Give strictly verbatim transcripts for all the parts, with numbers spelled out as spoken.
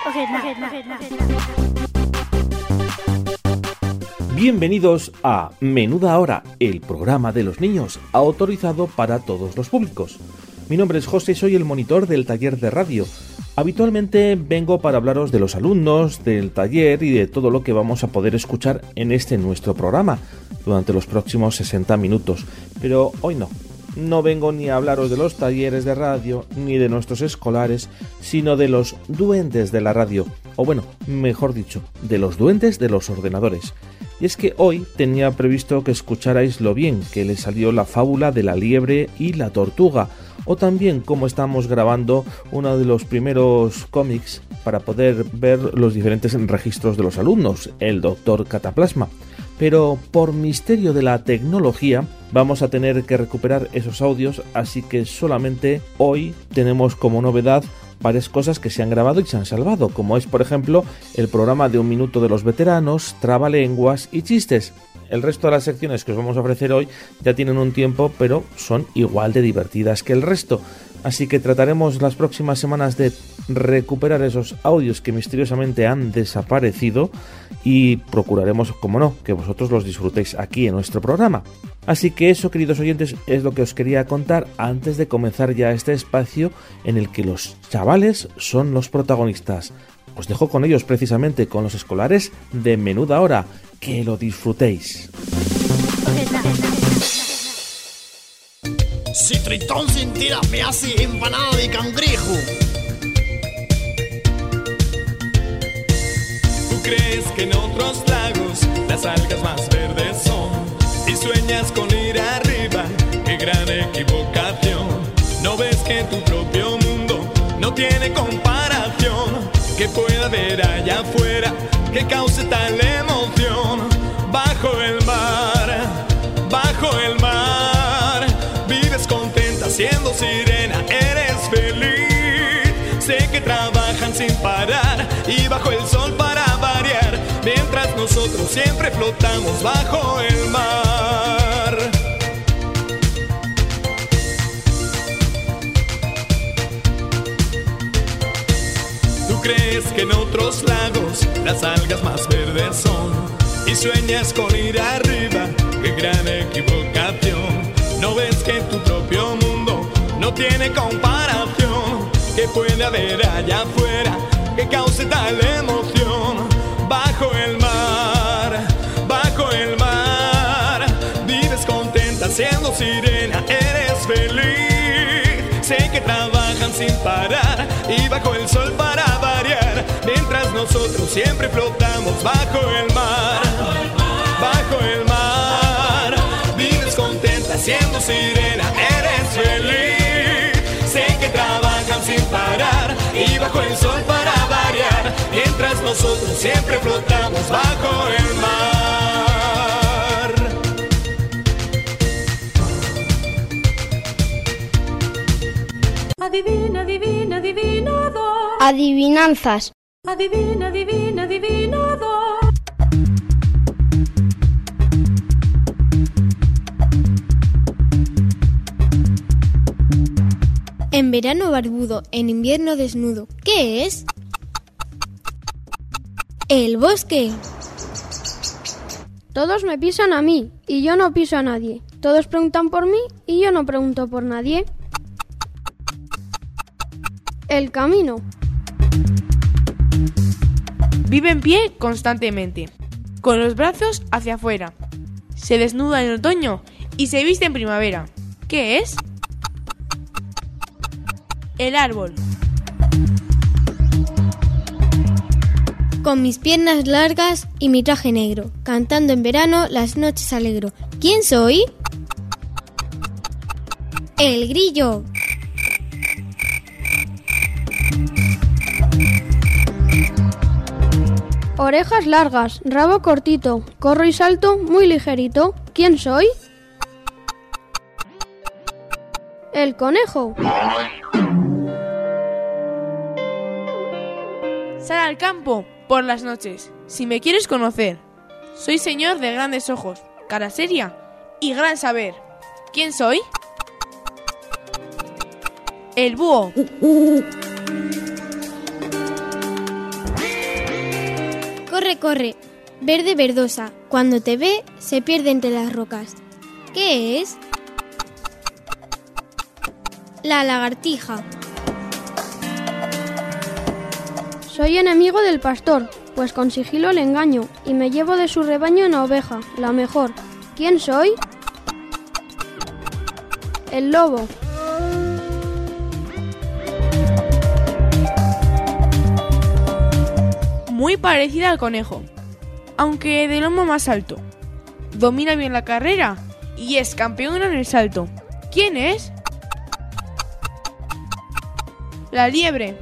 Bienvenidos a Menuda Hora, el programa de los niños, autorizado para todos los públicos. Mi nombre es José y soy el monitor del taller de radio. Habitualmente vengo para hablaros de los alumnos, del taller y de todo lo que vamos a poder escuchar en este nuestro programa durante los próximos sesenta minutos. Pero hoy no. No vengo ni a hablaros de los talleres de radio, ni de nuestros escolares, sino de los duendes de la radio. O bueno, mejor dicho, de los duendes de los ordenadores. Y es que hoy tenía previsto que escucharais lo bien que le salió la fábula de la liebre y la tortuga, o también cómo estamos grabando uno de los primeros cómics para poder ver los diferentes registros de los alumnos, el doctor Cataplasma. Pero por misterio de la tecnología vamos a tener que recuperar esos audios, así que solamente hoy tenemos como novedad varias cosas que se han grabado y se han salvado, como es por ejemplo el programa de un minuto de los veteranos, trabalenguas y chistes. El resto de las secciones que os vamos a ofrecer hoy ya tienen un tiempo, pero son igual de divertidas que el resto. Así que trataremos las próximas semanas de recuperar esos audios que misteriosamente han desaparecido y procuraremos, como no, que vosotros los disfrutéis aquí en nuestro programa. Así que eso, queridos oyentes, es lo que os quería contar antes de comenzar ya este espacio en el que los chavales son los protagonistas. Os dejo con ellos precisamente, con los escolares de Menuda Hora. Que lo disfrutéis. Si Tritón sin tira me hace empanada de cangrejo. ¿Tú crees que en otros lagos las algas más verdes son? Y sueñas con ir arriba, qué gran equivocación. ¿No ves que tu propio mundo no tiene comparación? ¿Qué puede haber allá afuera que cause tal emoción? Bajo el mar, bajo el mar, vives contenta siendo sirena, eres feliz. Sé que trabajan sin parar y bajo el sol para variar, mientras nosotros siempre flotamos bajo el mar. ¿Tú crees que en otros lagos las algas más verdes son? Y sueñas con ir arriba, qué gran equivocación. ¿No ves que tu propio mundo no tiene comparación? ¿Qué puede haber allá afuera que cause tal emoción? Bajo el mar, bajo el mar, vives contenta siendo sirena, eres feliz. Sé que trabajan sin parar y bajo el sol para variar, mientras nosotros siempre flotamos bajo el mar, bajo el mar, vives contenta siendo sirena, eres feliz. Sé que trabajan sin parar y bajo el sol para variar, mientras nosotros siempre flotamos bajo el mar. Adivina, adivina, adivinador. Adivinanzas. Adivina, adivina, adivinador. En verano barbudo, en invierno desnudo. ¿Qué es? El bosque. Todos me pisan a mí y yo no piso a nadie. Todos preguntan por mí y yo no pregunto por nadie. El camino. Vive en pie constantemente, con los brazos hacia afuera. Se desnuda en otoño y se viste en primavera. ¿Qué es? El árbol. Con mis piernas largas y mi traje negro, cantando en verano las noches alegro. ¿Quién soy? El grillo. Orejas largas, rabo cortito, corro y salto muy ligerito. ¿Quién soy? El conejo. Sal al campo por las noches, si me quieres conocer. Soy señor de grandes ojos, cara seria y gran saber. ¿Quién soy? El búho. Corre, corre, verde verdosa, cuando te ve se pierde entre las rocas. ¿Qué es? La lagartija. Soy enemigo del pastor, pues con sigilo le engaño y me llevo de su rebaño una oveja, la mejor. ¿Quién soy? El lobo. Muy parecida al conejo, aunque de lomo más alto. Domina bien la carrera y es campeón en el salto. ¿Quién es? La liebre.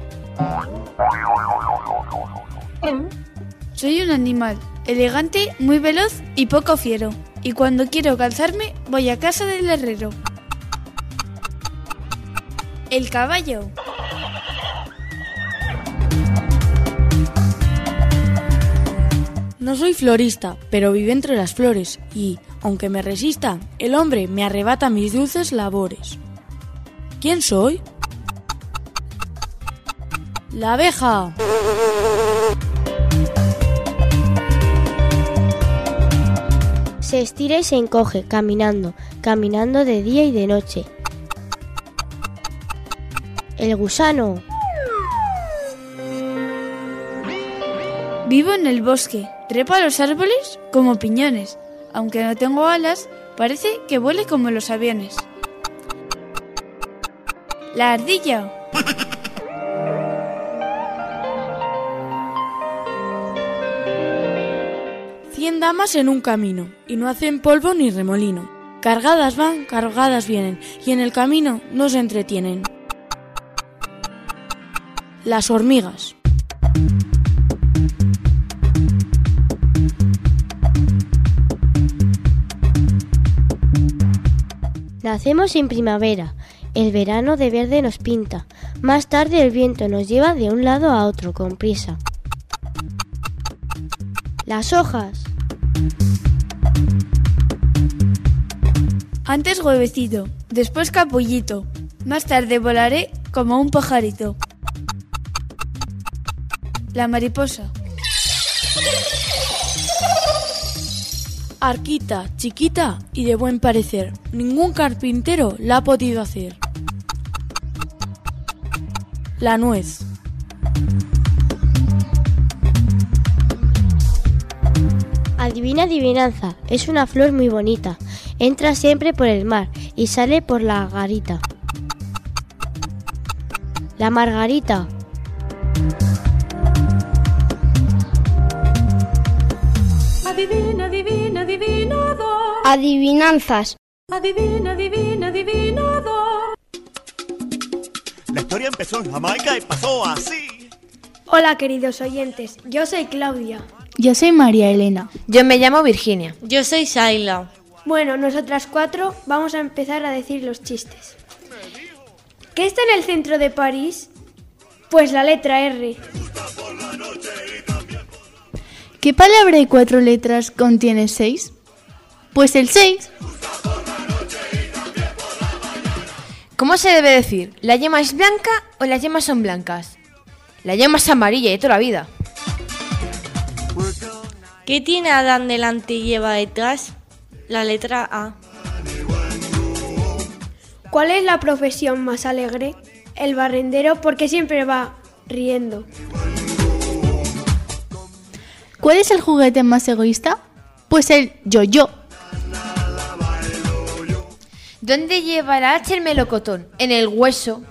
Soy un animal elegante, muy veloz y poco fiero. Y cuando quiero cansarme, voy a casa del herrero. El caballo. No soy florista, pero vivo entre las flores y, aunque me resista, el hombre me arrebata mis dulces labores. ¿Quién soy? La abeja. Se estira y se encoge, caminando, caminando de día y de noche. El gusano. Vivo en el bosque, trepo a los árboles como piñones. Aunque no tengo alas, parece que vuele como los aviones. La ardilla. Cien damas en un camino, y no hacen polvo ni remolino. Cargadas van, cargadas vienen, y en el camino no se entretienen. Las hormigas. Nacemos en primavera, el verano de verde nos pinta, más tarde el viento nos lleva de un lado a otro con prisa. Las hojas. Antes huevecito, después capullito, más tarde volaré como un pajarito. La mariposa. Arquita, chiquita y de buen parecer, ningún carpintero la ha podido hacer. La nuez. Adivina adivinanza, es una flor muy bonita, entra siempre por el mar y sale por la garita. La margarita. Adivina, adivina, adivinador. Adivinanzas. Adivina, adivina, adivinador. La historia empezó en Jamaica y pasó así. Hola queridos oyentes, yo soy Claudia. Yo soy María Elena. Yo me llamo Virginia. Yo soy Shaila. Bueno, nosotras cuatro vamos a empezar a decir los chistes. ¿Qué está en el centro de París? Pues la letra R. ¿Qué palabra de cuatro letras contiene seis? Pues el seis. ¿Cómo se debe decir? ¿La yema es blanca o las yemas son blancas? La yema es amarilla y de toda la vida. ¿Qué tiene Adán delante y Eva detrás? La letra A. ¿Cuál es la profesión más alegre? El barrendero, porque siempre va riendo. ¿Cuál es el juguete más egoísta? Pues el yo-yo. ¿Dónde lleva la H el melocotón? En el hueso.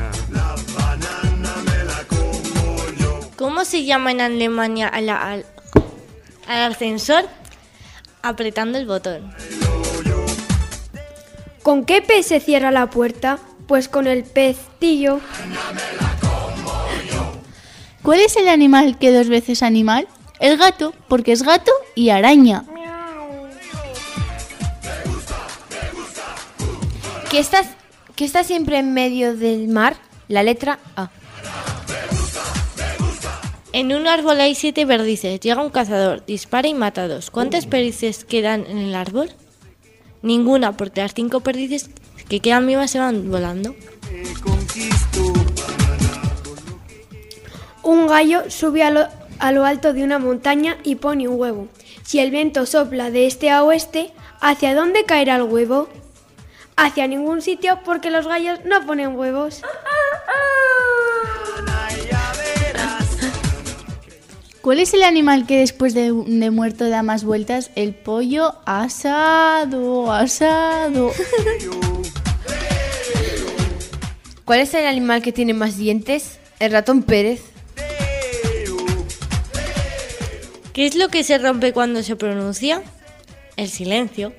¿Cómo se llama en Alemania a la, al, al ascensor? Apretando el botón. ¿Con qué pez se cierra la puerta? Pues con el pestillo. ¿Cuál es el animal que dos veces animal? El gato, porque es gato y araña. ¿Qué está, qué está siempre en medio del mar? La letra A. En un árbol hay siete perdices. Llega un cazador, dispara y mata a dos. ¿Cuántas perdices quedan en el árbol? Ninguna, porque las cinco perdices que quedan vivas se van volando. Un gallo sube a, lo, a lo alto de una montaña y pone un huevo. Si el viento sopla de este a oeste, ¿hacia dónde caerá el huevo? Hacia ningún sitio, porque los gallos no ponen huevos. ¿Cuál es el animal que después de, de muerto da más vueltas? El pollo asado, asado. ¿Cuál es el animal que tiene más dientes? El ratón Pérez. ¿Qué es lo que se rompe cuando se pronuncia? El silencio.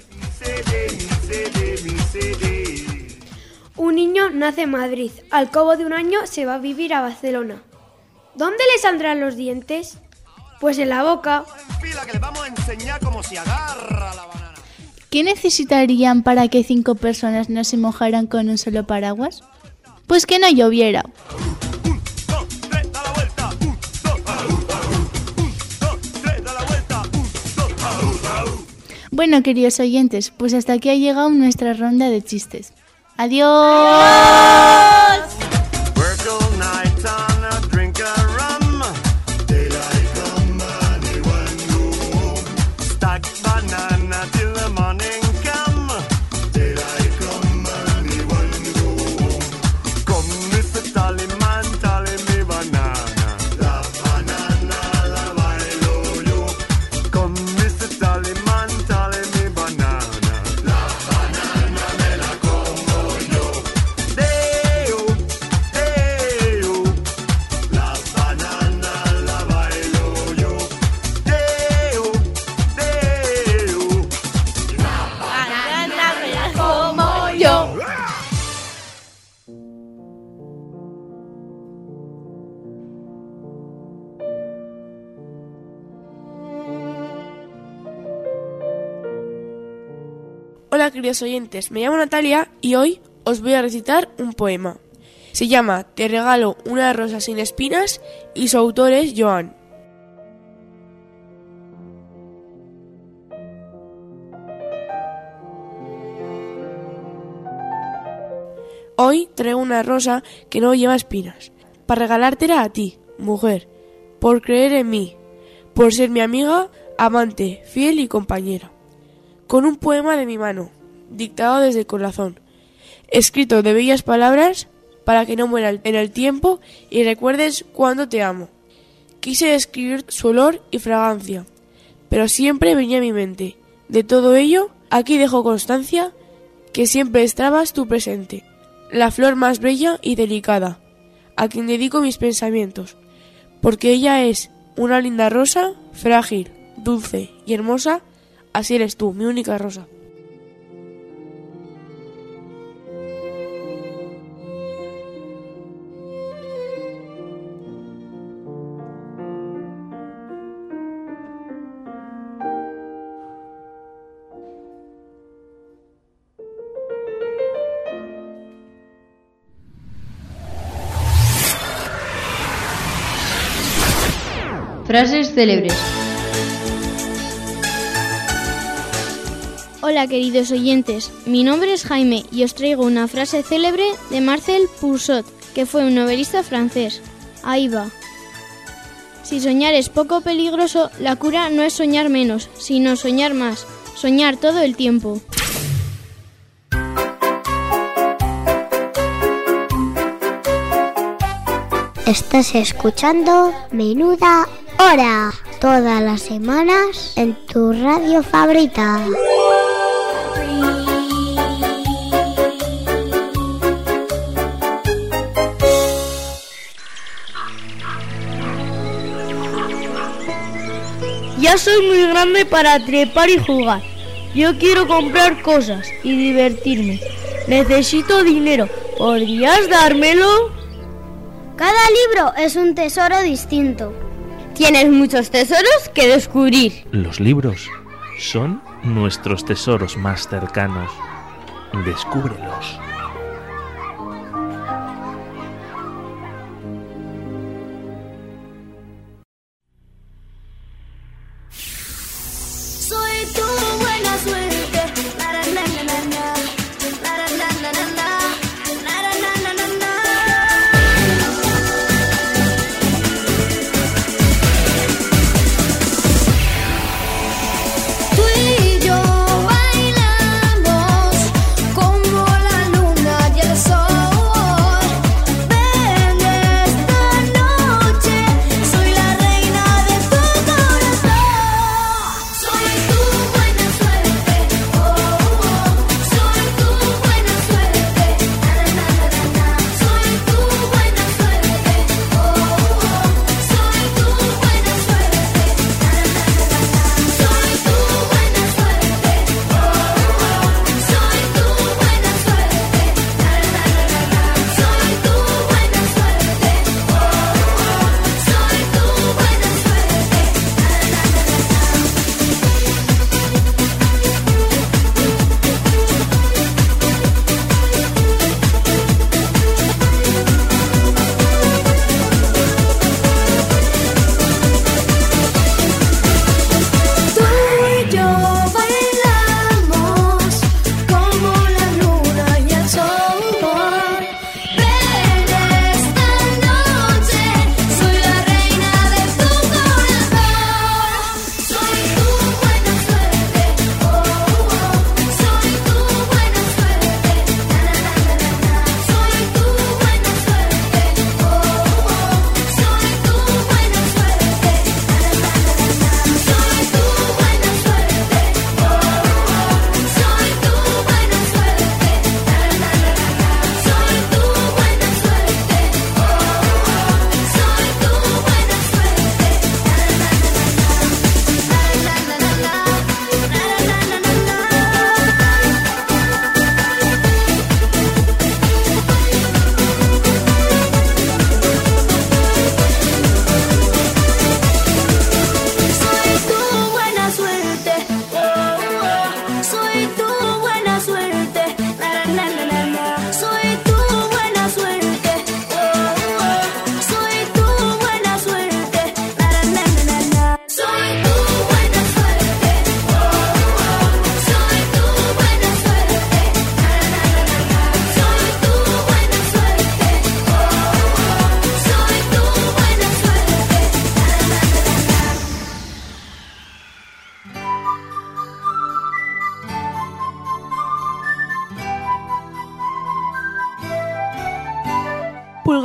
Un niño nace en Madrid. Al cabo de un año se va a vivir a Barcelona. ¿Dónde le saldrán los dientes? Pues en la boca. ¿Qué necesitarían para que cinco personas no se mojaran con un solo paraguas? Pues que no lloviera. Bueno, queridos oyentes, pues hasta aquí ha llegado nuestra ronda de chistes. ¡Adiós! ¡Adiós! Hola queridos oyentes, me llamo Natalia y hoy os voy a recitar un poema. Se llama Te regalo una rosa sin espinas y su autor es Joan. Hoy traigo una rosa que no lleva espinas, para regalártela a ti, mujer, por creer en mí, por ser mi amiga, amante, fiel y compañera. Con un poema de mi mano, dictado desde el corazón, escrito de bellas palabras para que no muera en el tiempo y recuerdes cuánto te amo. Quise describir su olor y fragancia, pero siempre venía a mi mente. De todo ello, aquí dejo constancia que siempre estabas tú presente, la flor más bella y delicada, a quien dedico mis pensamientos, porque ella es una linda rosa, frágil, dulce y hermosa. Así eres tú, mi única rosa. Frases célebres. Hola queridos oyentes, mi nombre es Jaime y os traigo una frase célebre de Marcel Proust, que fue un novelista francés. Ahí va. Si soñar es poco peligroso, la cura no es soñar menos, sino soñar más, soñar todo el tiempo. Estás escuchando Menuda Hora, todas las semanas en tu radio favorita. Ya soy muy grande para trepar y jugar. Yo quiero comprar cosas y divertirme. Necesito dinero. ¿Podrías dármelo? Cada libro es un tesoro distinto. Tienes muchos tesoros que descubrir. Los libros son nuestros tesoros más cercanos. Descúbrelos.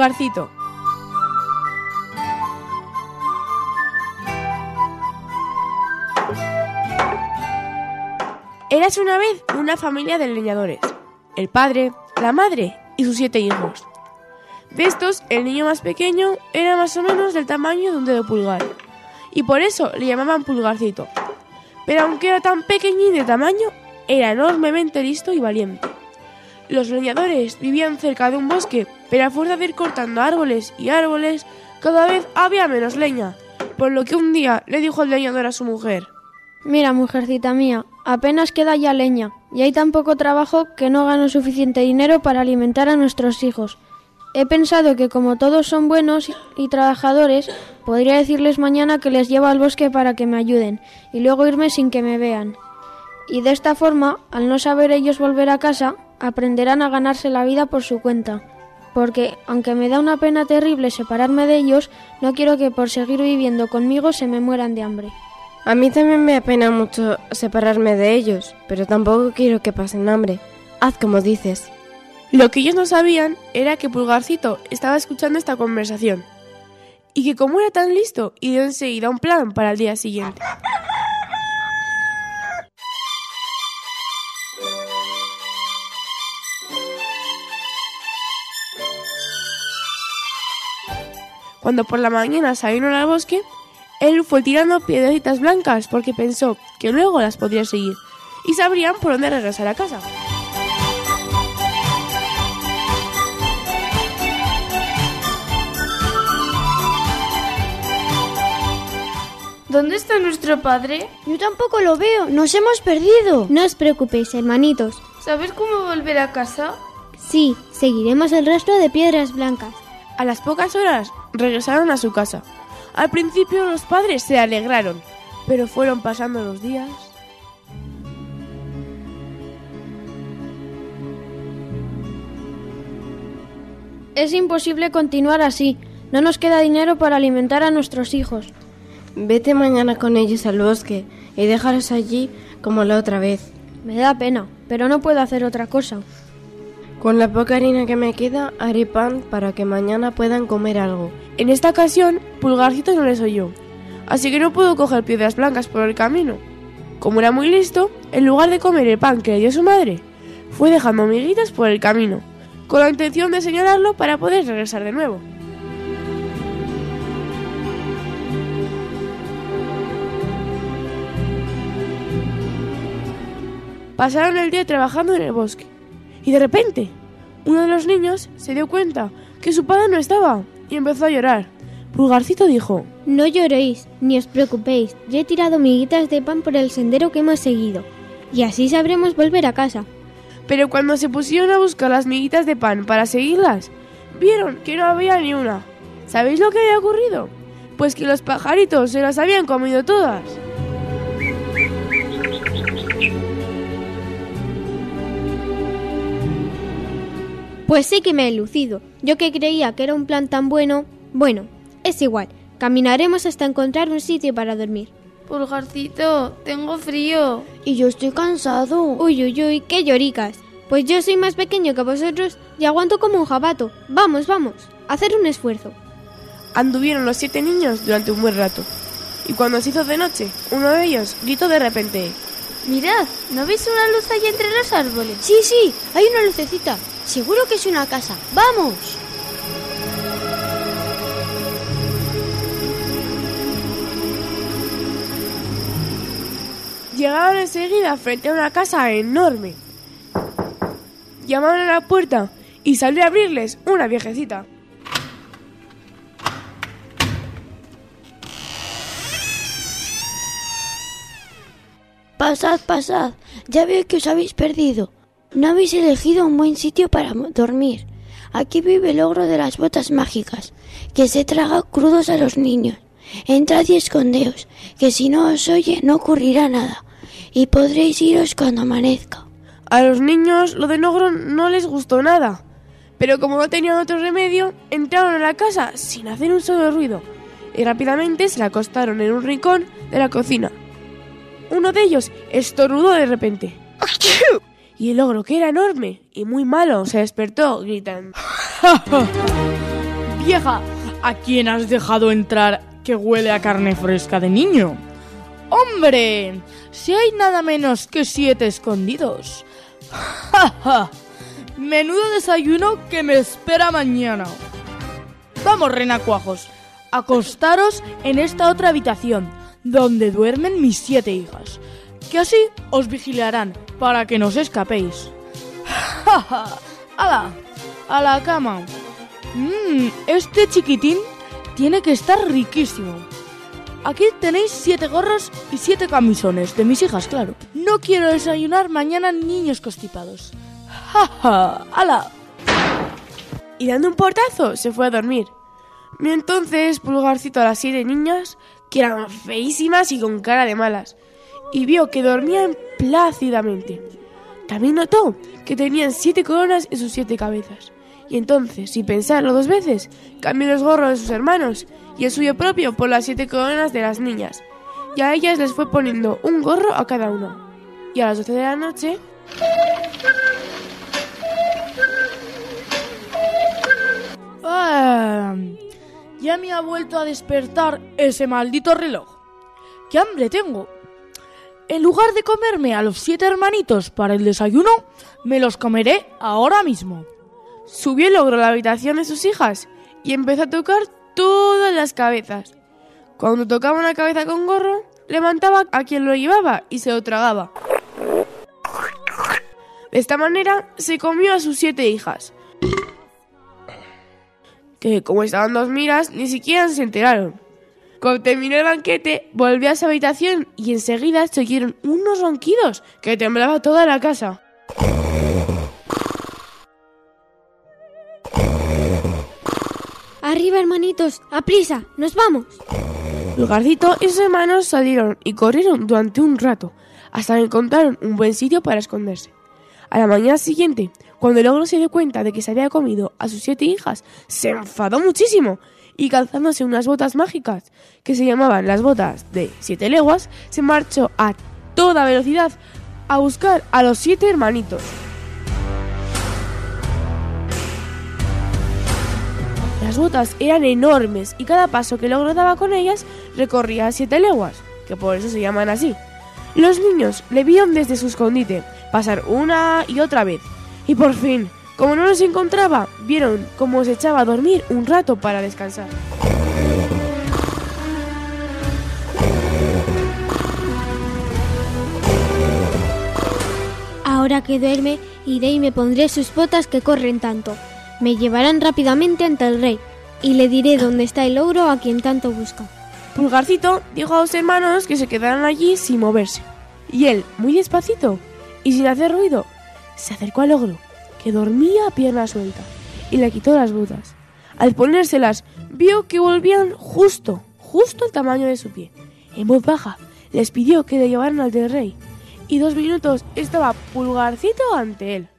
Pulgarcito. Érase una vez una familia de leñadores, el padre, la madre y sus siete hijos. De estos, el niño más pequeño era más o menos del tamaño de un dedo pulgar, y por eso le llamaban Pulgarcito. Pero aunque era tan pequeñín de tamaño, era enormemente listo y valiente. Los leñadores vivían cerca de un bosque, pero a fuerza de ir cortando árboles y árboles, cada vez había menos leña, por lo que un día le dijo el leñador a su mujer: Mira, mujercita mía, apenas queda ya leña, y hay tan poco trabajo que no gano suficiente dinero para alimentar a nuestros hijos. He pensado que como todos son buenos y trabajadores, podría decirles mañana que les llevo al bosque para que me ayuden, y luego irme sin que me vean. Y de esta forma, al no saber ellos volver a casa, aprenderán a ganarse la vida por su cuenta. Porque, aunque me da una pena terrible separarme de ellos, no quiero que por seguir viviendo conmigo se me mueran de hambre. A mí también me apena mucho separarme de ellos, pero tampoco quiero que pasen hambre. Haz como dices. Lo que ellos no sabían era que Pulgarcito estaba escuchando esta conversación, y que como era tan listo, dio enseguida un plan para el día siguiente. Cuando por la mañana salieron al bosque, él fue tirando piedrecitas blancas porque pensó que luego las podría seguir y sabrían por dónde regresar a casa. ¿Dónde está nuestro padre? Yo tampoco lo veo, nos hemos perdido. No os preocupéis, hermanitos. ¿Sabes cómo volver a casa? Sí, seguiremos el rastro de piedras blancas. A las pocas horas regresaron a su casa. Al principio los padres se alegraron, pero fueron pasando los días. Es imposible continuar así. No nos queda dinero para alimentar a nuestros hijos. Vete mañana con ellos al bosque y déjalos allí como la otra vez. Me da pena, pero no puedo hacer otra cosa. Con la poca harina que me queda, haré pan para que mañana puedan comer algo. En esta ocasión, Pulgarcito no les oyó, así que no pudo coger piedras blancas por el camino. Como era muy listo, en lugar de comer el pan que le dio su madre, fue dejando miguitas por el camino, con la intención de señalarlo para poder regresar de nuevo. Pasaron el día trabajando en el bosque, y de repente, uno de los niños se dio cuenta que su padre no estaba y empezó a llorar. Pulgarcito dijo: No lloréis, ni os preocupéis, yo he tirado miguitas de pan por el sendero que hemos seguido, y así sabremos volver a casa. Pero cuando se pusieron a buscar las miguitas de pan para seguirlas, vieron que no había ni una. ¿Sabéis lo que había ocurrido? Pues que los pajaritos se las habían comido todas. Pues sí que me he lucido. Yo que creía que era un plan tan bueno... Bueno, es igual. Caminaremos hasta encontrar un sitio para dormir. Pulgarcito, tengo frío. Y yo estoy cansado. Uy, uy, uy, qué lloricas. Pues yo soy más pequeño que vosotros y aguanto como un jabato. Vamos, vamos, hacer un esfuerzo. Anduvieron los siete niños durante un buen rato. Y cuando se hizo de noche, uno de ellos gritó de repente: Mirad, ¿no veis una luz ahí entre los árboles? Sí, sí, hay una lucecita. Seguro que es una casa. ¡Vamos! Llegaron enseguida frente a una casa enorme. Llamaron a la puerta y salió a abrirles una viejecita. Pasad, pasad. Ya veo que os habéis perdido. No habéis elegido un buen sitio para dormir. Aquí vive el ogro de las botas mágicas, que se traga crudos a los niños. Entrad y escondeos, que si no os oye no ocurrirá nada, y podréis iros cuando amanezca. A los niños lo del ogro no les gustó nada, pero como no tenían otro remedio, entraron a la casa sin hacer un solo ruido, y rápidamente se acostaron en un rincón de la cocina. Uno de ellos estornudó de repente. Y el ogro, que era enorme y muy malo, se despertó gritando. Vieja, ¿a quién has dejado entrar que huele a carne fresca de niño? ¡Hombre! Si hay nada menos que siete escondidos. ¡Ja, ja! Menudo desayuno que me espera mañana. Vamos, renacuajos, acostaros en esta otra habitación, donde duermen mis siete hijas, que así os vigilarán para que no os escapéis. ¡Ja, ja! ¡Hala! ¡A la cama! Mmm, este chiquitín tiene que estar riquísimo. Aquí tenéis siete gorros y siete camisones, de mis hijas, claro. No quiero desayunar mañana niños constipados. ¡Ja, ja! ¡Hala! Y dando un portazo, se fue a dormir. Y entonces Pulgarcito a las siete niñas, que eran feísimas y con cara de malas, y vio que dormían plácidamente. También notó que tenían siete coronas en sus siete cabezas. Y entonces, sin pensarlo dos veces, cambió los gorros de sus hermanos y el suyo propio por las siete coronas de las niñas. Y a ellas les fue poniendo un gorro a cada una. Y a las doce de la noche... Ah, ya me ha vuelto a despertar ese maldito reloj. ¡Qué hambre tengo! En lugar de comerme a los siete hermanitos para el desayuno, me los comeré ahora mismo. Subió el ogro a la habitación de sus hijas y empezó a tocar todas las cabezas. Cuando tocaba una cabeza con gorro, levantaba a quien lo llevaba y se lo tragaba. De esta manera se comió a sus siete hijas, que como estaban dos miras, ni siquiera se enteraron. Cuando terminó el banquete, volvió a su habitación y enseguida se oyeron unos ronquidos que temblaba toda la casa. Arriba, hermanitos, aprisa, nos vamos. Pulgarcito y sus hermanos salieron y corrieron durante un rato, hasta que encontraron un buen sitio para esconderse. A la mañana siguiente, cuando el ogro se dio cuenta de que se había comido a sus siete hijas, se enfadó muchísimo y, calzándose unas botas mágicas, que se llamaban las botas de siete leguas, se marchó a toda velocidad a buscar a los siete hermanitos. Las botas eran enormes y cada paso que el ogro daba con ellas recorría siete leguas, que por eso se llaman así. Los niños le vieron desde su escondite pasar una y otra vez, y por fin, como no los encontraba, vieron cómo se echaba a dormir un rato para descansar. Ahora que duerme, iré y me pondré sus botas que corren tanto. Me llevarán rápidamente ante el rey, y le diré dónde está el ogro a quien tanto busca. Pulgarcito dijo a los hermanos que se quedaran allí sin moverse, y él, muy despacito y sin hacer ruido, se acercó al ogro, que dormía a pierna suelta, y le quitó las botas. Al ponérselas, vio que volvían justo, justo el tamaño de su pie. En voz baja, les pidió que le llevaran al del rey, y dos minutos estaba Pulgarcito ante él.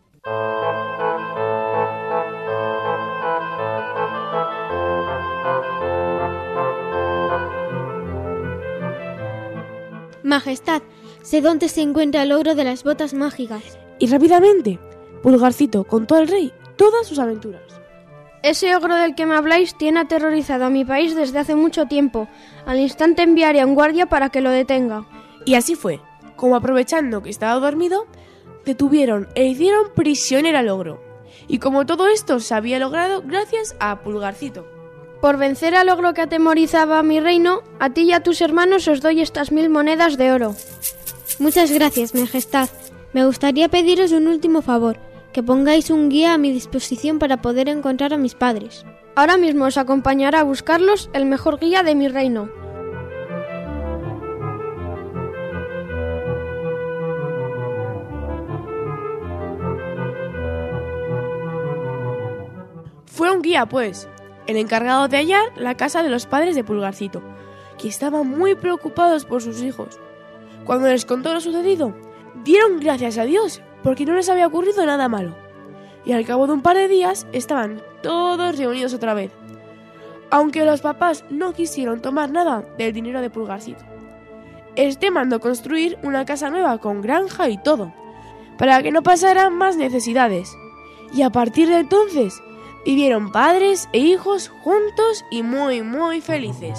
Majestad, sé dónde se encuentra el ogro de las botas mágicas. Y rápidamente, Pulgarcito contó al rey todas sus aventuras. Ese ogro del que me habláis tiene aterrorizado a mi país desde hace mucho tiempo. Al instante enviaré a un guardia para que lo detenga. Y así fue, como aprovechando que estaba dormido, detuvieron e hicieron prisionero al ogro. Y como todo esto se había logrado gracias a Pulgarcito. Por vencer al ogro que atemorizaba a mi reino, a ti y a tus hermanos os doy estas mil monedas de oro. Muchas gracias, Majestad. Me gustaría pediros un último favor, que pongáis un guía a mi disposición para poder encontrar a mis padres. Ahora mismo os acompañará a buscarlos el mejor guía de mi reino. Fue un guía, pues, el encargado de hallar la casa de los padres de Pulgarcito, que estaban muy preocupados por sus hijos. Cuando les contó lo sucedido, dieron gracias a Dios, porque no les había ocurrido nada malo. Y al cabo de un par de días estaban todos reunidos otra vez, aunque los papás no quisieron tomar nada del dinero de Pulgarcito. Este mandó construir una casa nueva con granja y todo, para que no pasaran más necesidades. Y a partir de entonces, Vivieron padres e hijos juntos y muy, muy felices.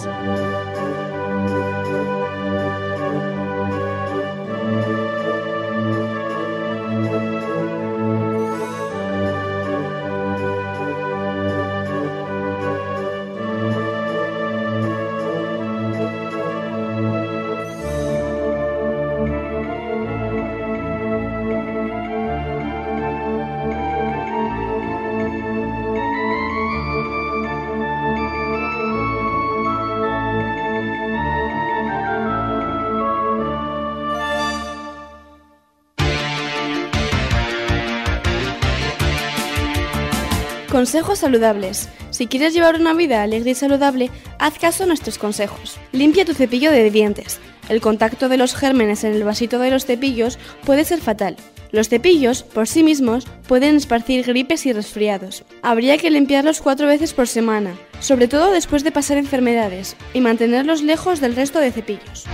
Consejos saludables. Si quieres llevar una vida alegre y saludable, haz caso a nuestros consejos. Limpia tu cepillo de dientes. El contacto de los gérmenes en el vasito de los cepillos puede ser fatal. Los cepillos, por sí mismos, pueden esparcir gripes y resfriados. Habría que limpiarlos cuatro veces por semana, sobre todo después de pasar enfermedades, y mantenerlos lejos del resto de cepillos.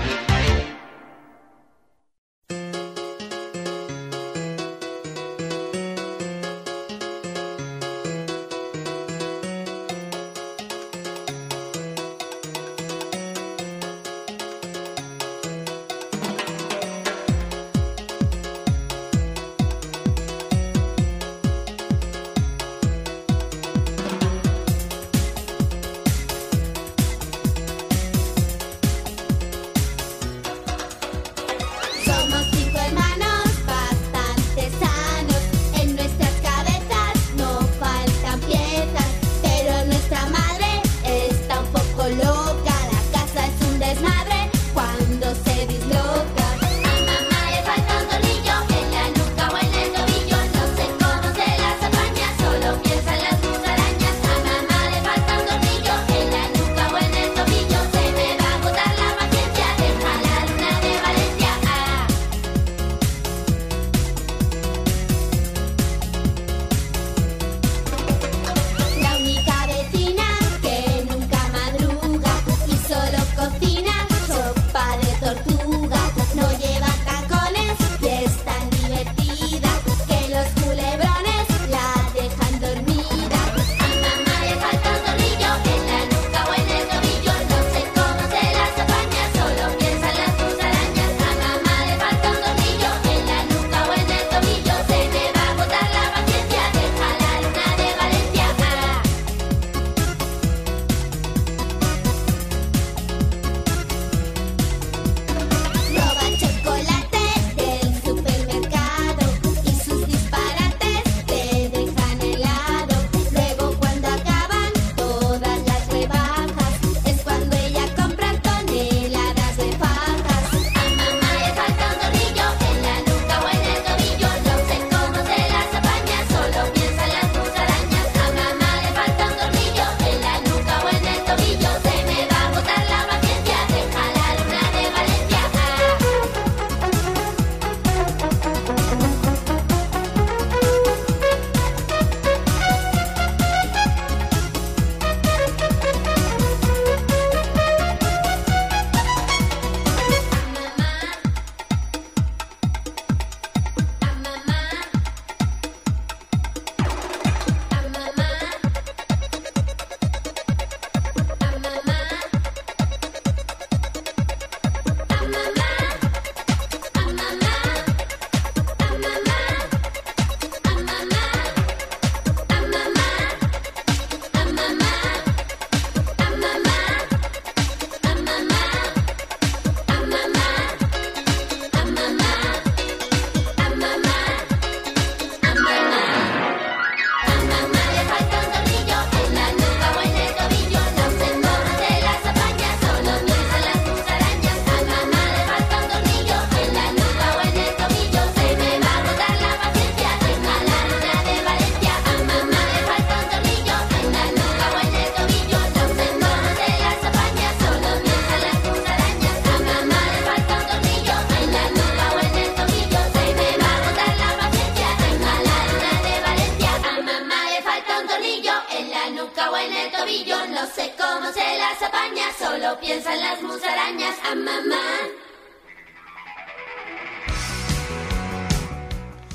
solo piensa en las musarañas, a mamá.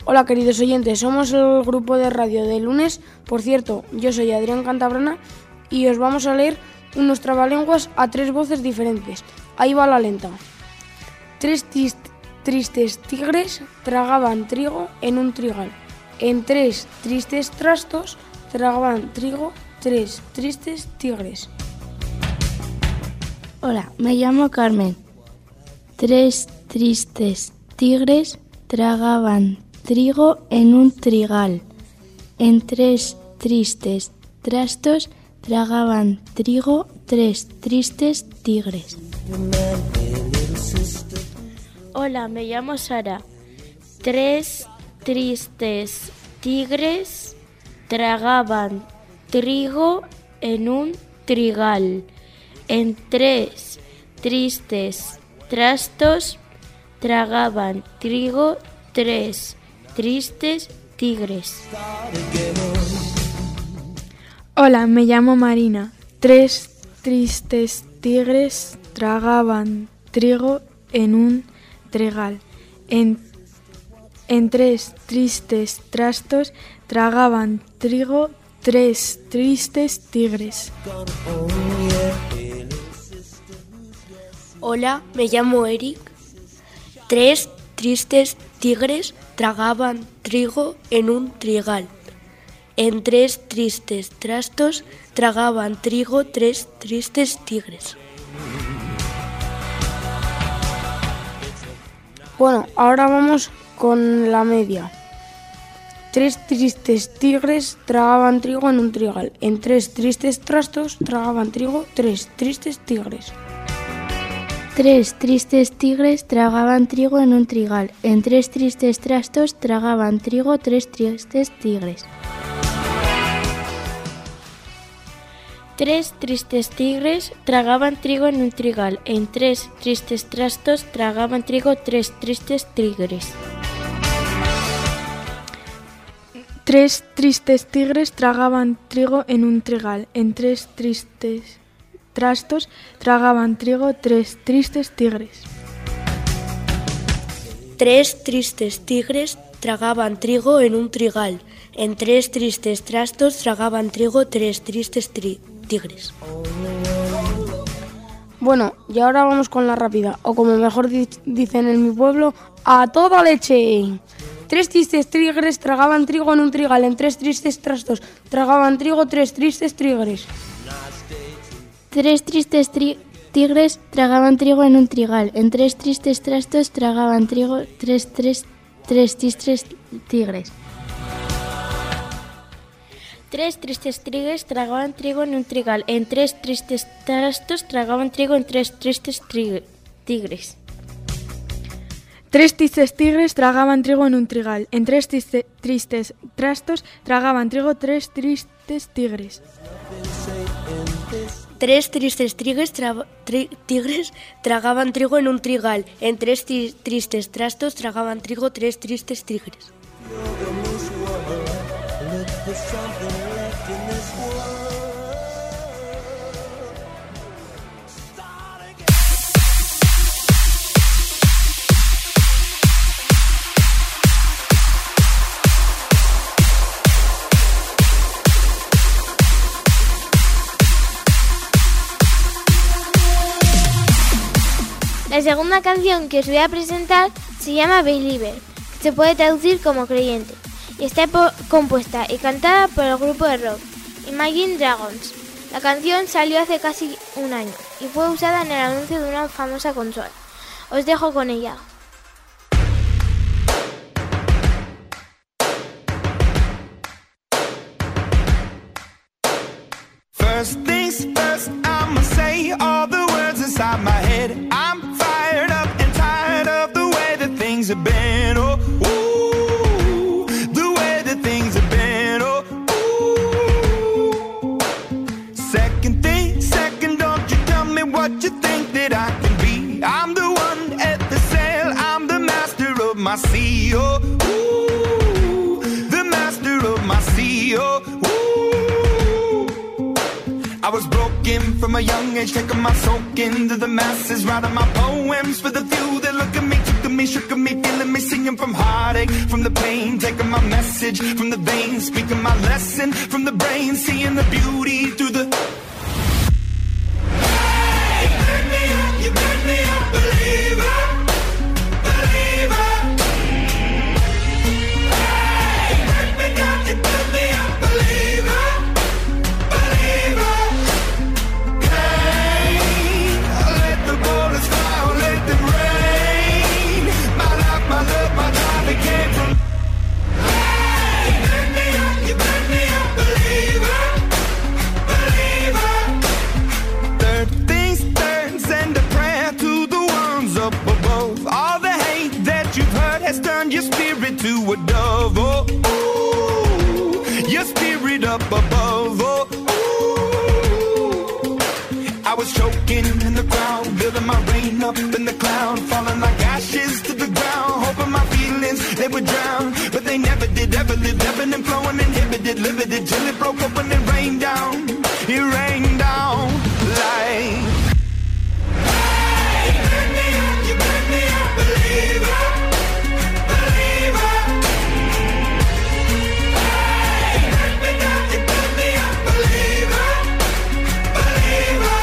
Hola queridos oyentes, somos el grupo de radio de lunes. Por cierto, yo soy Adrián Cantabrana y os vamos a leer unos trabalenguas a tres voces diferentes. Ahí va la lenta. Tres tis- tristes tigres tragaban trigo en un trigal. En tres tristes trastos tragaban trigo tres tristes tigres. Hola, me llamo Carmen. Tres tristes tigres tragaban trigo en un trigal. En tres tristes trastos tragaban trigo tres tristes tigres. Hola, me llamo Sara. Tres tristes tigres tragaban trigo en un trigal. En tres tristes trastos tragaban trigo tres tristes tigres. Hola, me llamo Marina. Tres tristes tigres tragaban trigo en un trigal. En, en tres tristes trastos tragaban trigo tres tristes tigres. Hola, me llamo Eric. Tres tristes tigres tragaban trigo en un trigal. En tres tristes trastos tragaban trigo tres tristes tigres. Bueno, ahora vamos con la media. Tres tristes tigres tragaban trigo en un trigal. En tres tristes trastos tragaban trigo tres tristes tigres. Tres tristes tigres tragaban trigo en un trigal. En tres tristes trastos tragaban trigo tres tristes tigres. Tres tristes tigres tragaban trigo en un trigal. En tres tristes trastos tragaban trigo tres tristes tigres. Tres tristes tigres tragaban trigo en un trigal. En tres tristes trastos tragaban trigo tres tristes tigres. Tres tristes tigres tragaban trigo en un trigal. En tres tristes trastos tragaban trigo tres tristes tri- tigres. Bueno, y ahora vamos con la rápida, o como mejor di- dicen en mi pueblo, ¡a toda leche! Tres tristes tigres tragaban trigo en un trigal. En tres tristes trastos tragaban trigo tres tristes tigres. Tres tristes tri- tigres tragaban trigo en un trigal. En tres tristes trastos tragaban trigo tres, tres, tres tristes tigres. Tres tristes tigres tragaban trigo en un trigal. En tres tristes trastos tragaban trigo en tres tristes tri- tigres. Tres tristes tigres tragaban trigo en un trigal. En tres triste- tristes trastos tragaban trigo tres tristes tigres. Tres tristes tigres, tra- tri- tigres tragaban trigo en un trigal. En tres tri- tristes trastos tragaban trigo tres tristes tigres. La segunda canción que os voy a presentar se llama Believer, que se puede traducir como creyente, y está po- compuesta y cantada por el grupo de rock Imagine Dragons. La canción salió hace casi un año y fue usada en el anuncio de una famosa consola. Os dejo con ella. First things first, I'ma say all the words inside my head. I'm fired up and tired of the way that things have been. Oh, ooh, the way that things have been. Oh, ooh. Second thing, second, don't you tell me what you think that I can be. I'm the one at the sail, I'm the master of my sea. Oh, ooh, the master of my sea. Oh, ooh. I I was broken from a young age, taking my soak into the masses, writing my poems for the few that look at me, took at me, shook at me, feeling me, singing from heartache, from the pain, taking my message from the veins, speaking my lesson from the brain, seeing the beauty through the... Hey, you burn me up, you burn me up, believer, believer. Hey, you burn me down, you burn me up, believer, believer. Hey, let the bullets fly, let them rain. My life, my love, my time, it came from... Hey, you burn me up, you burn me up, believer, believer. Third things third, send a prayer to the ones up above. All the hate that you've heard has turned your spirit to a dove. Oh, ooh, your spirit up above. Oh, ooh. I was choking in the crowd, building my rain up in the cloud, falling like ashes to the ground, hoping my feelings they would drown, but they never did. Ever lived, ebbing and flowing, inhibited, limited, till it broke open and rained down. It rained down like... Hey, you burn me up, you burn me up, believer, believer. Hey, you burn me down, you burn me up, believer, believer.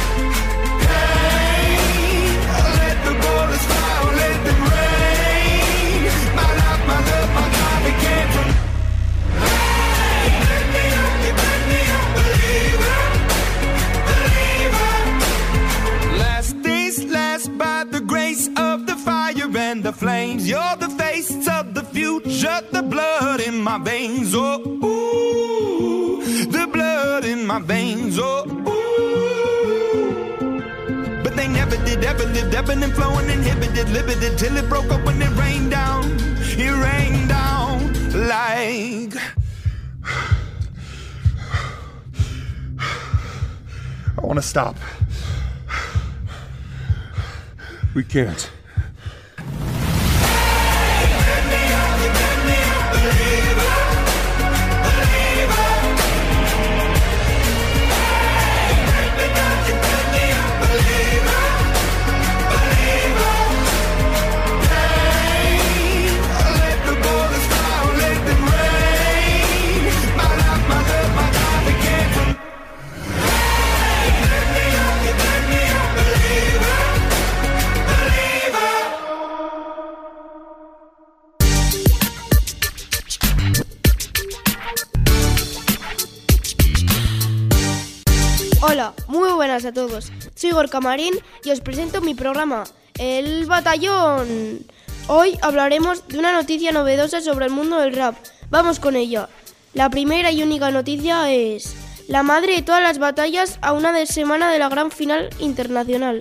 Hey, let the bullets fly, let them rain. My life, my love, my God, it came from... Hey, you burn me up, you burn me up, believer, believer. Last days last by the grace of the fire and the flames. You're the face of the future, the blood in my veins. Oh, ooh, the blood in my veins. Oh, ooh. But they never did, ever lived, ebbing and flowing, inhibited, limited, till it broke up when it rained down. It rained down like... I want to stop. We can't. Hola, muy buenas a todos. Soy Gorka Marín y os presento mi programa, El Batallón. Hoy hablaremos de una noticia novedosa sobre el mundo del rap. Vamos con ella. La primera y única noticia es: la madre de todas las batallas a una semana de la gran final internacional.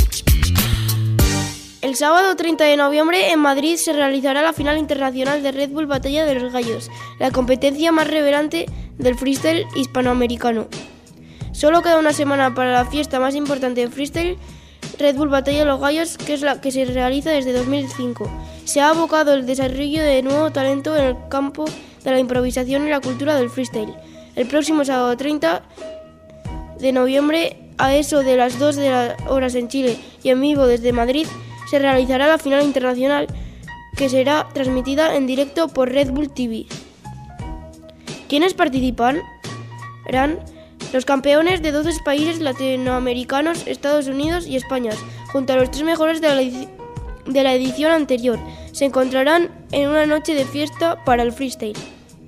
El sábado treinta de noviembre en Madrid se realizará la final internacional de Red Bull Batalla de los Gallos, la competencia más reverente del freestyle hispanoamericano. Solo queda una semana para la fiesta más importante de freestyle, Red Bull Batalla de los Gallos, que es la que se realiza desde dos mil cinco. Se ha abocado el desarrollo de nuevo talento en el campo de la improvisación y la cultura del freestyle. El próximo sábado treinta de noviembre, a eso de las dos de las horas en Chile y en vivo desde Madrid, se realizará la final internacional, que será transmitida en directo por Red Bull T V. ¿Quiénes participan? Eran los campeones de doce países latinoamericanos, Estados Unidos y España, junto a los tres mejores de la, edi- de la edición anterior. Se encontrarán en una noche de fiesta para el freestyle.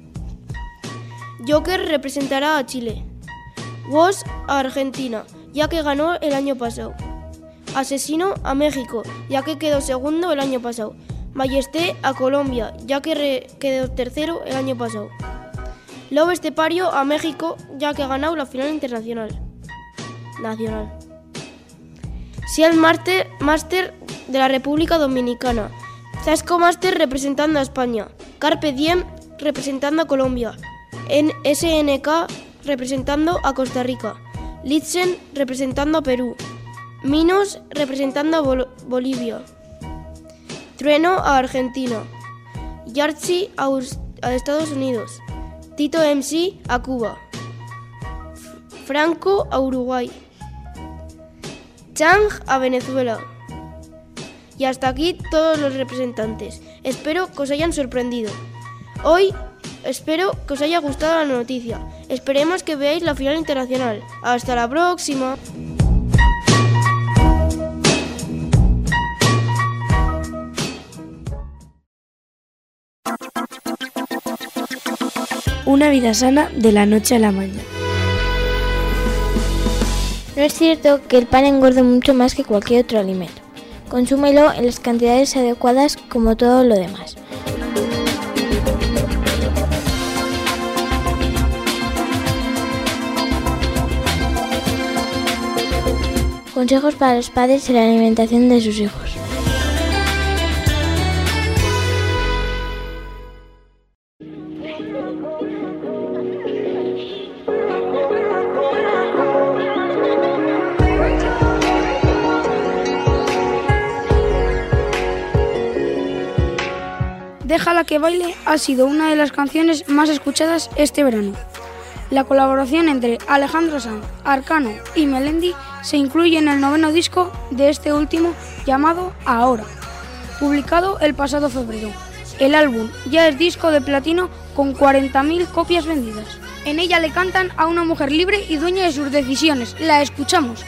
Joker representará a Chile. Woz a Argentina, ya que ganó el año pasado. Asesino a México, ya que quedó segundo el año pasado. Majesté a Colombia, ya que re- quedó tercero el año pasado. Lobo Estepario a México, ya que ha ganado la final internacional. Nacional. Seal Master, Master de la República Dominicana. Zasco Master representando a España. Carpe Diem representando a Colombia. En S N K representando a Costa Rica. Litzen representando a Perú. Minos representando a Bol- Bolivia. Trueno a Argentina. Yarchi a, Us- a Estados Unidos. Tito M C a Cuba. Franco a Uruguay, Chang a Venezuela. Y hasta aquí todos los representantes. Espero que os hayan sorprendido. Hoy espero que os haya gustado la noticia. Esperemos que veáis la final internacional. Hasta la próxima. Una vida sana de la noche a la mañana. No es cierto que el pan engorde mucho más que cualquier otro alimento. Consúmelo en las cantidades adecuadas como todo lo demás. Consejos para los padres en la alimentación de sus hijos. Déjala que baile ha sido una de las canciones más escuchadas este verano. La colaboración entre Alejandro Sanz, Arcano y Melendi se incluye en el noveno disco de este último llamado Ahora, publicado el pasado febrero. El álbum ya es disco de platino con cuarenta mil copias vendidas. En ella le cantan a una mujer libre y dueña de sus decisiones. La escuchamos.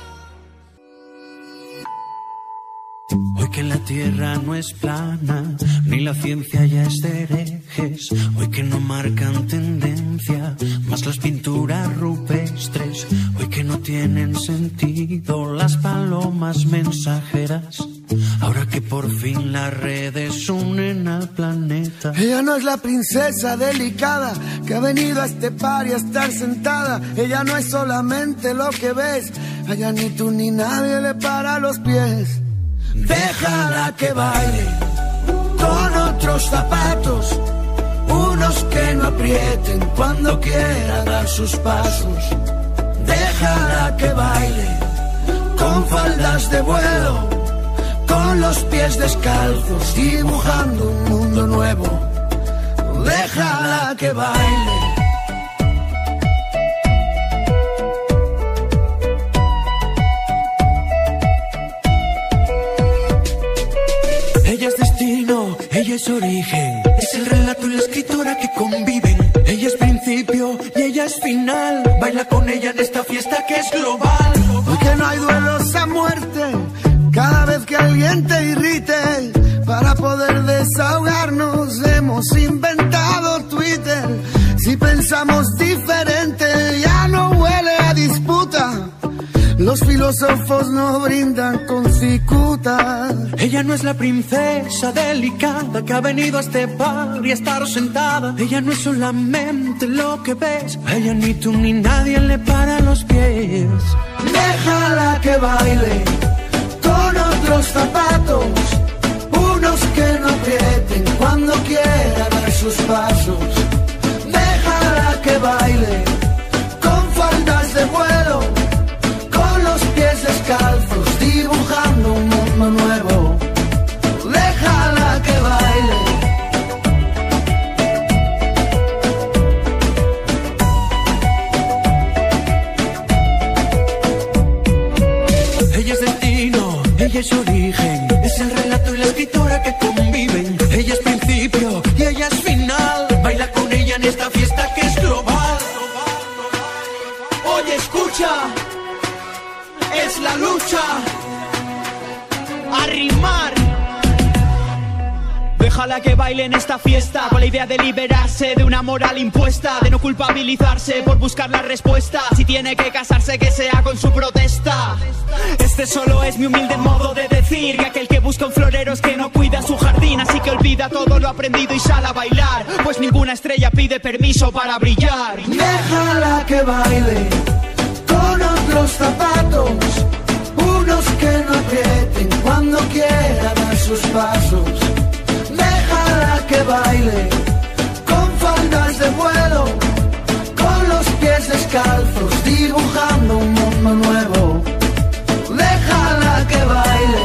Hoy que la tierra no es plana, ni la ciencia ya es de herejes. Hoy que no marcan tendencia, más las pinturas rupestres. Hoy que no tienen sentido las palomas mensajeras. Ahora que por fin las redes unen al planeta. Ella no es la princesa delicada que ha venido a este par y a estar sentada. Ella no es solamente lo que ves. Allá ni tú ni nadie le para los pies. Déjala que baile con otros zapatos, unos que no aprieten cuando quiera dar sus pasos. Déjala que baile con faldas de vuelo, con los pies descalzos, dibujando un mundo nuevo. Déjala que baile. Ella es destino, ella es origen, es el relato y la escritora que conviven. Ella es principio y ella es final, baila con ella en esta fiesta que es global. Hoy que no hay duelos a muerte, cada vez que alguien te irrite, para poder desahogarnos hemos inventado Twitter. Si pensamos diferente ya no huele a disputa. Los filósofos no brindan con cicuta. Ella no es la princesa delicada que ha venido a este bar y a estar sentada. Ella no es solamente lo que ves. A ella ni tú ni nadie le para los pies. Déjala que baile con otros zapatos, unos que no aprieten cuando quiera dar sus pasos. Déjala que baile con faldas de vuelo, pies descalzos, dibujando un mundo nuevo. Déjala que baile. Ella es destino, ella es origen, es el relato y la escritora que conviven. Ella es principio y ella es final, baila con ella en esta fiesta que es global. Oye, escucha, es la lucha a rimar. Déjala que baile en esta fiesta con la idea de liberarse de una moral impuesta, de no culpabilizarse por buscar la respuesta. Si tiene que casarse, que sea con su protesta. Este solo es mi humilde modo de decir que aquel que busca un florero es que no cuida su jardín. Así que olvida todo lo aprendido y sal a bailar, pues ninguna estrella pide permiso para brillar. Déjala que baile con otros zapatos, unos que no aprieten cuando quiera dar sus pasos. Déjala que baile con faldas de vuelo, con los pies descalzos, dibujando un mundo nuevo. Déjala que baile.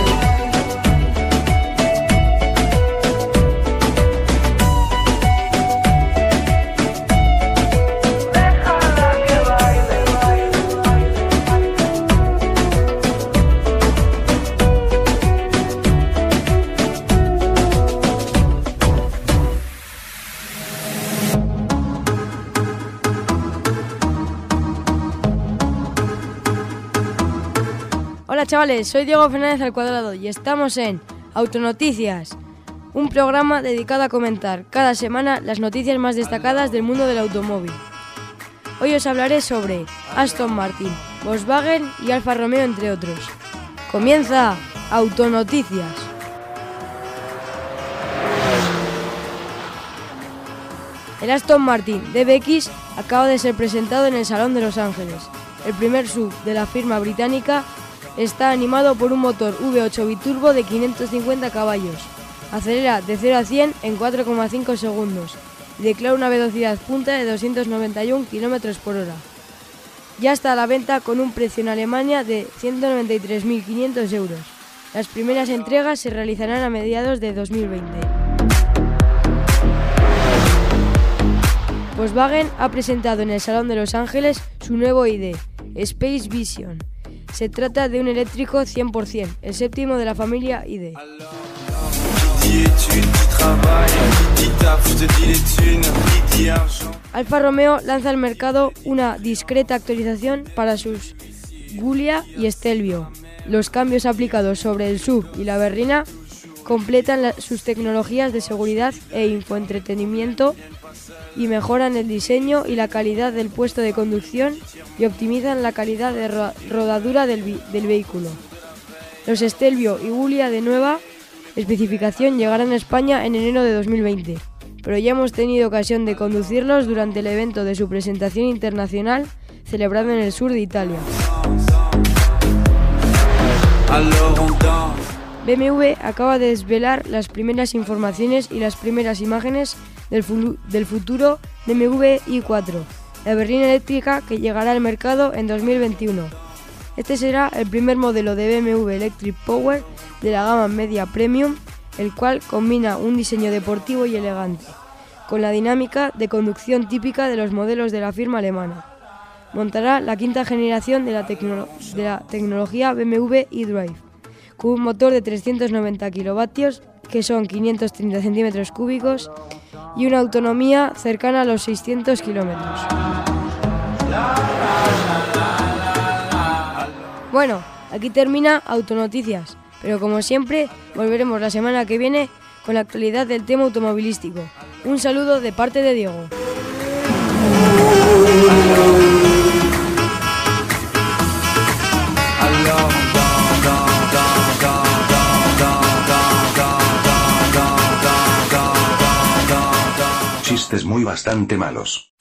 Déjala que baile, baile. Hola chavales, soy Diego Fernández al cuadrado y estamos en Autonoticias, un programa dedicado a comentar cada semana las noticias más destacadas del mundo del automóvil. Hoy os hablaré sobre Aston Martin, Volkswagen y Alfa Romeo, entre otros. Comienza Autonoticias. El Aston Martin D B X acaba de ser presentado en el Salón de Los Ángeles. El primer S U V de la firma británica está animado por un motor V ocho biturbo de quinientos cincuenta caballos. Acelera de cero a cien en cuatro coma cinco segundos y declara una velocidad punta de doscientos noventa y uno kilómetros por hora. Ya está a la venta con un precio en Alemania de ciento noventa y tres mil quinientos euros. Las primeras entregas se realizarán a mediados de dos mil veinte. Volkswagen ha presentado en el Salón de Los Ángeles su nuevo I D, Space Vision. Se trata de un eléctrico cien por cien, el séptimo de la familia I D. Alfa Romeo lanza al mercado una discreta actualización para sus Giulia y Stelvio. Los cambios aplicados sobre el S U V y la berlina completan la, sus tecnologías de seguridad e infoentretenimiento y mejoran el diseño y la calidad del puesto de conducción y optimizan la calidad de ro- rodadura del, vi- del vehículo. Los Stelvio y Giulia de nueva especificación llegarán a España en enero de dos mil veinte, pero ya hemos tenido ocasión de conducirlos durante el evento de su presentación internacional celebrado en el sur de Italia. B M W acaba de desvelar las primeras informaciones y las primeras imágenes del, fu- del futuro B M W i cuatro, la berlina eléctrica que llegará al mercado en dos mil veintiuno. Este será el primer modelo de B M W Electric Power de la gama media premium, el cual combina un diseño deportivo y elegante, con la dinámica de conducción típica de los modelos de la firma alemana. Montará la quinta generación de la, tecno- de la tecnología B M W iDrive, con un motor de trescientos noventa kilovatios, que son quinientos treinta centímetros cúbicos, y una autonomía cercana a los seiscientos kilómetros. Bueno, aquí termina Autonoticias, pero como siempre, volveremos la semana que viene con la actualidad del tema automovilístico. Un saludo de parte de Diego. Chistes muy bastante malos.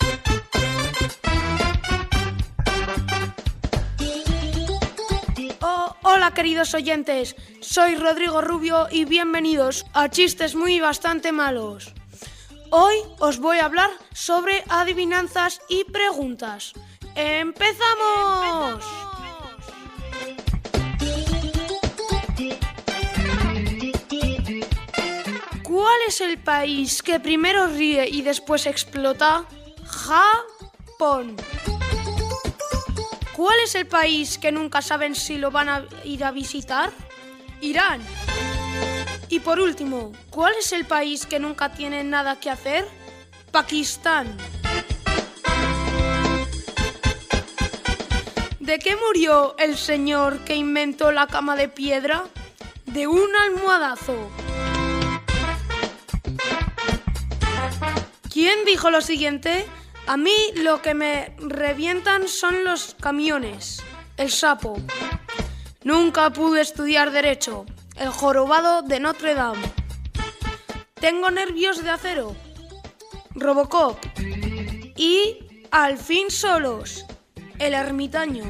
Oh, hola queridos oyentes, soy Rodrigo Rubio y bienvenidos a Chistes muy bastante malos. Hoy os voy a hablar sobre adivinanzas y preguntas. ¡Empezamos! ¿Cuál es el país que primero ríe y después explota? Japón. ¿Cuál es el país que nunca saben si lo van a ir a visitar? Irán. Y por último, ¿cuál es el país que nunca tiene nada que hacer? Pakistán. ¿De qué murió el señor que inventó la cama de piedra? De un almohadazo. ¿Quién dijo lo siguiente? A mí lo que me revientan son los camiones. El sapo. Nunca pude estudiar derecho. El jorobado de Notre Dame. Tengo nervios de acero. Robocop. Y al fin solos. El ermitaño.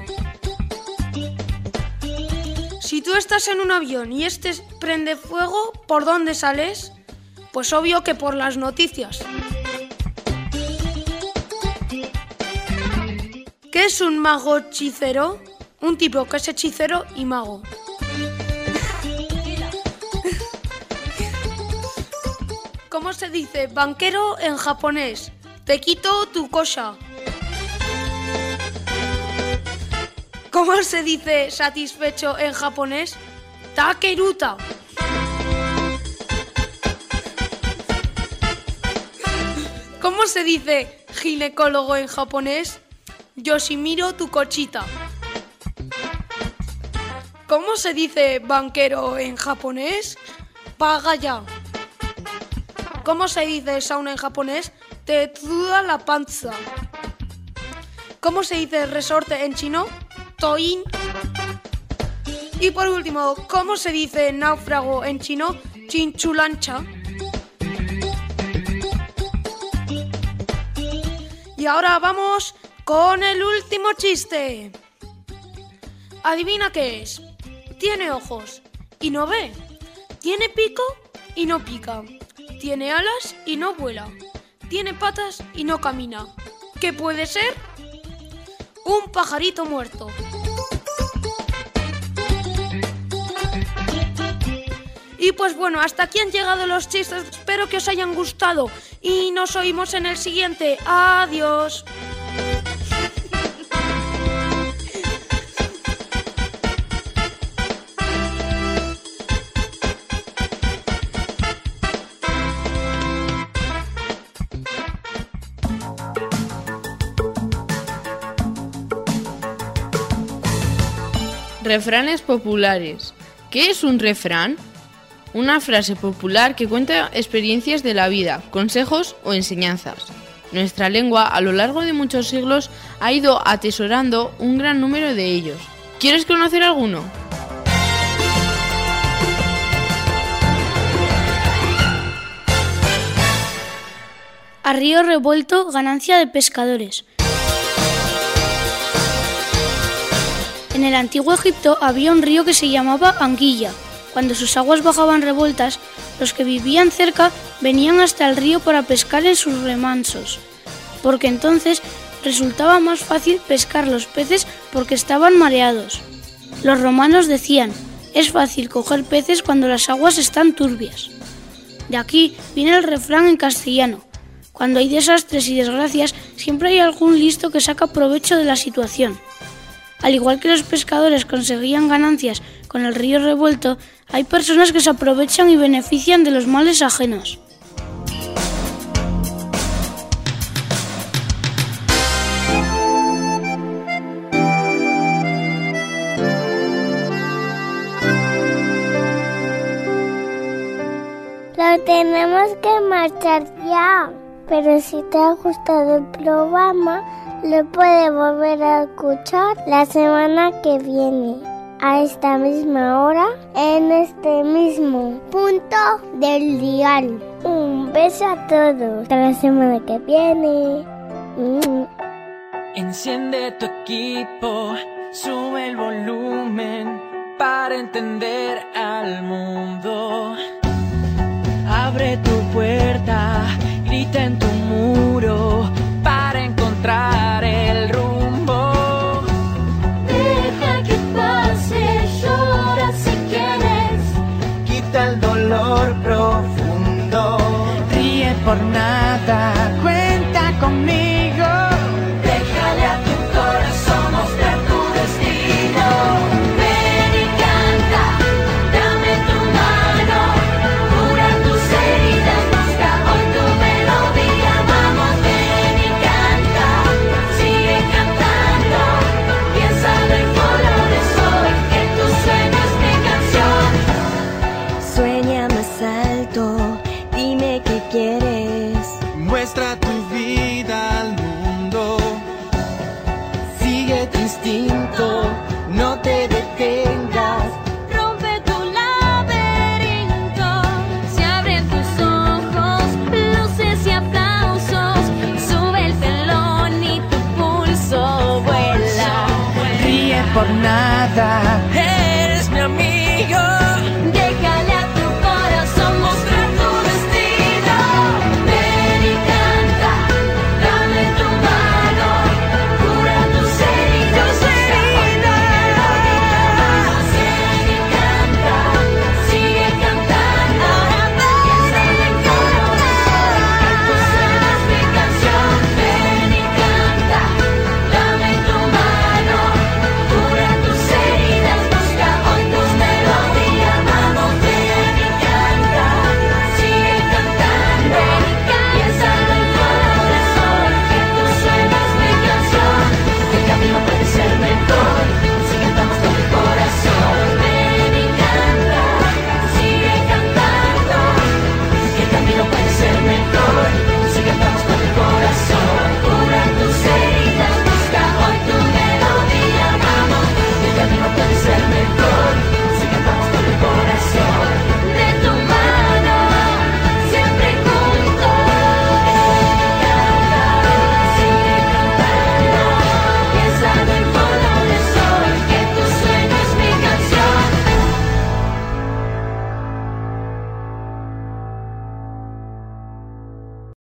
Si tú estás en un avión y este prende fuego, ¿por dónde sales? Pues obvio que por las noticias. ¿Qué es un mago hechicero? Un tipo que es hechicero y mago. ¿Cómo se dice banquero en japonés? Te quito tu cosa. ¿Cómo se dice satisfecho en japonés? Takeruta. ¿Cómo se dice ginecólogo en japonés? Yoshimiro tu cochita. ¿Cómo se dice banquero en japonés? Paga ya. ¿Cómo se dice sauna en japonés? Te suda la panza. ¿Cómo se dice resorte en chino? Toin. Y por último, ¿cómo se dice náufrago en chino? Chinchulancha. Y ahora vamos con el último chiste. Adivina qué es. Tiene ojos y no ve. Tiene pico y no pica. Tiene alas y no vuela. Tiene patas y no camina. ¿Qué puede ser? Un pajarito muerto. Y pues bueno, hasta aquí han llegado los chistes. Espero que os hayan gustado. Y nos oímos en el siguiente. Adiós. Refranes populares. ¿Qué es un refrán? Una frase popular que cuenta experiencias de la vida, consejos o enseñanzas. Nuestra lengua, a lo largo de muchos siglos, ha ido atesorando un gran número de ellos. ¿Quieres conocer alguno? A río revuelto, ganancia de pescadores. En el antiguo Egipto había un río que se llamaba Anguilla. Cuando sus aguas bajaban revueltas, los que vivían cerca venían hasta el río para pescar en sus remansos, porque entonces resultaba más fácil pescar los peces porque estaban mareados. Los romanos decían, es fácil coger peces cuando las aguas están turbias. De aquí viene el refrán en castellano. Cuando hay desastres y desgracias, siempre hay algún listo que saca provecho de la situación. Al igual que los pescadores conseguían ganancias con el río revuelto, hay personas que se aprovechan y benefician de los males ajenos. Lo tenemos que marchar ya, pero si te ha gustado el programa, lo puedes volver a escuchar la semana que viene, a esta misma hora, en este mismo punto del dial. Un beso a todos. Hasta la semana que viene. Mm. Enciende tu equipo, sube el volumen para entender al mundo. Abre tu puerta, grita en tu muro para encontrar el rumbo. Deja que pase, llora si quieres. Quita el dolor profundo. Ríe por nada, cuenta conmigo. Déjale a tu corazón mostrar tu destino. Ven y canta, dame tu mano. Cura tus heridas, busca hoy tu melodía. Vamos, ven y canta, sigue cantando. Piensa en colores hoy, que tu sueño es mi canción. Sueña más alto, dime qué quieres. Muestra tu vida al mundo. Sigue tu instinto, no te detengas. Rompe tu laberinto. Se abren tus ojos, luces y aplausos. Sube el telón y tu pulso vuela. Ríe por nada. Hey.